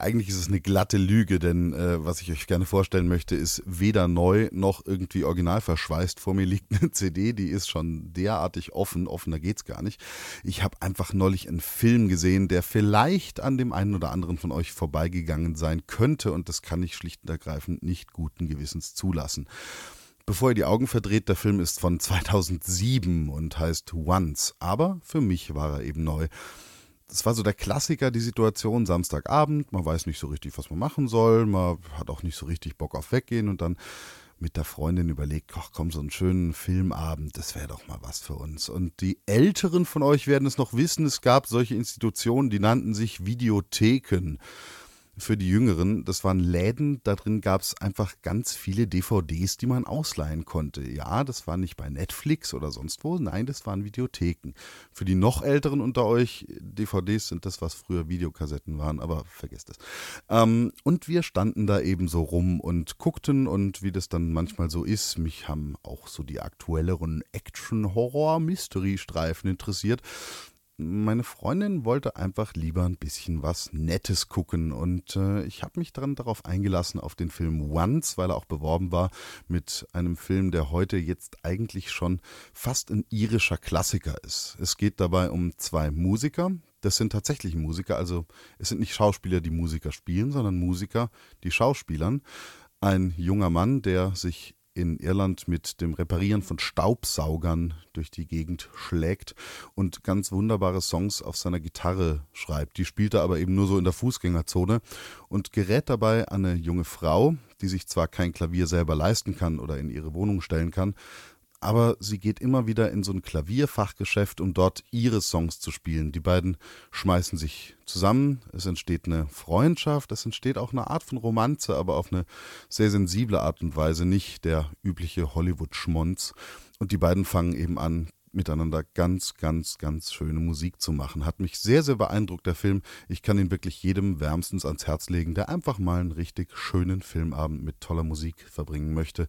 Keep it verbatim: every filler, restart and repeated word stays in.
Eigentlich ist es eine glatte Lüge, denn äh, was ich euch gerne vorstellen möchte, ist weder neu noch irgendwie original verschweißt. Vor mir liegt eine C D, die ist schon derartig offen, offener geht's gar nicht. Ich habe einfach neulich einen Film gesehen, der vielleicht an dem einen oder anderen von euch vorbeigegangen sein könnte und das kann ich schlicht und ergreifend nicht guten Gewissens zulassen. Bevor ihr die Augen verdreht, der Film ist von zweitausendsieben und heißt Once, aber für mich war er eben neu. Das war so der Klassiker, die Situation, Samstagabend, man weiß nicht so richtig, was man machen soll, man hat auch nicht so richtig Bock auf Weggehen und dann mit der Freundin überlegt, ach komm, so einen schönen Filmabend, das wäre doch mal was für uns. Und die Älteren von euch werden es noch wissen, es gab solche Institutionen, die nannten sich Videotheken. Für die Jüngeren, das waren Läden, da drin gab es einfach ganz viele D V Ds, die man ausleihen konnte. Ja, das war nicht bei Netflix oder sonst wo, nein, das waren Videotheken. Für die noch Älteren unter euch, D V Ds sind das, was früher Videokassetten waren, aber vergesst es. Ähm, und wir standen da eben so rum und guckten und wie das dann manchmal so ist, mich haben auch so die aktuelleren Action-Horror-Mystery-Streifen interessiert. Meine Freundin wollte einfach lieber ein bisschen was Nettes gucken und äh, ich habe mich dann darauf eingelassen auf den Film Once, weil er auch beworben war mit einem Film, der heute jetzt eigentlich schon fast ein irischer Klassiker ist. Es geht dabei um zwei Musiker, das sind tatsächlich Musiker, also es sind nicht Schauspieler, die Musiker spielen, sondern Musiker, die Schauspielern. Ein junger Mann, der sich in Irland mit dem Reparieren von Staubsaugern durch die Gegend schlägt und ganz wunderbare Songs auf seiner Gitarre schreibt. Die spielt er aber eben nur so in der Fußgängerzone und gerät dabei an eine junge Frau, die sich zwar kein Klavier selber leisten kann oder in ihre Wohnung stellen kann, aber sie geht immer wieder in so ein Klavierfachgeschäft, um dort ihre Songs zu spielen. Die beiden schmeißen sich zusammen, es entsteht eine Freundschaft, es entsteht auch eine Art von Romanze, aber auf eine sehr sensible Art und Weise, nicht der übliche Hollywood-Schmonz. Und die beiden fangen eben an, miteinander ganz, ganz, ganz schöne Musik zu machen. Hat mich sehr, sehr beeindruckt, der Film. Ich kann ihn wirklich jedem wärmstens ans Herz legen, der einfach mal einen richtig schönen Filmabend mit toller Musik verbringen möchte.